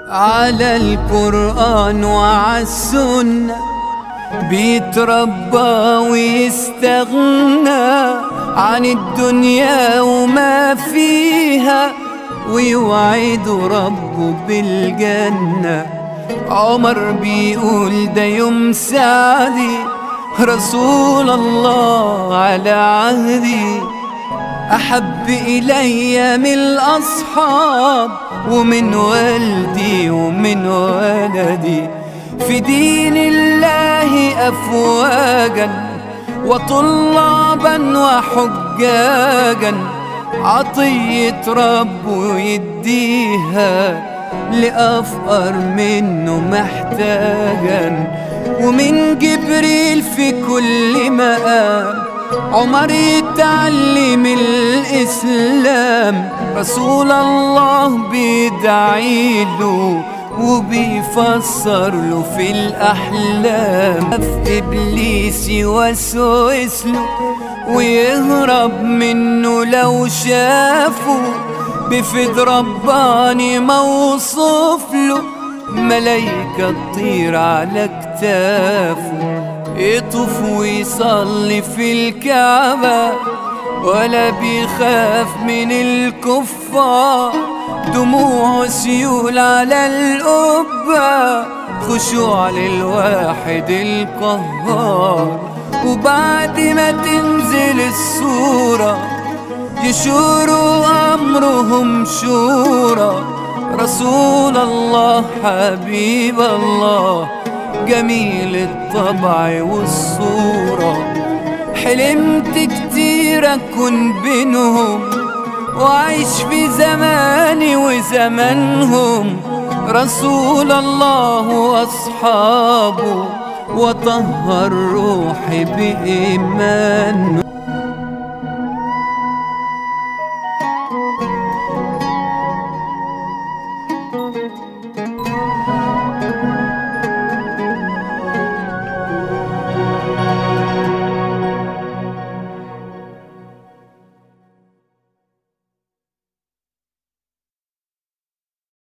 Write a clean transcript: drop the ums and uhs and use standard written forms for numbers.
على القرآن وعلى السنة بيتربى ويستغنى عن الدنيا وما فيها، ويوعد ربه بالجنة. عمر بيقول ده يوم سعدي، رسول الله على عهدي أحب إلي من الأصحاب ومن والدي ومن ولدي. في دين الله أفواجا وطلابا وحجاجا، عطية ربه يديها لأفقر منه محتاجا. ومن جبريل في كل مقام عمر يتعلم الإسلام، رسول الله بيدعيله وبيفسر له في الأحلام. في إبليس يوسوس له ويهرب منه لو شافه، بفد رباني موصوف له ملايكة تطير على كتافه. يطوف ويصلي في الكعبة ولا بيخاف من الكفار، دموع سيول على القبة خشوع للواحد القهار. وبعد ما تنزل الصورة يشوروا أمرهم شورى، رسول الله حبيب الله جميل الطبع والصورة. حلمت كتير أكون بينهم وعيش في زماني وزمانهم، رسول الله وأصحابه وطهر روحي بإيمان.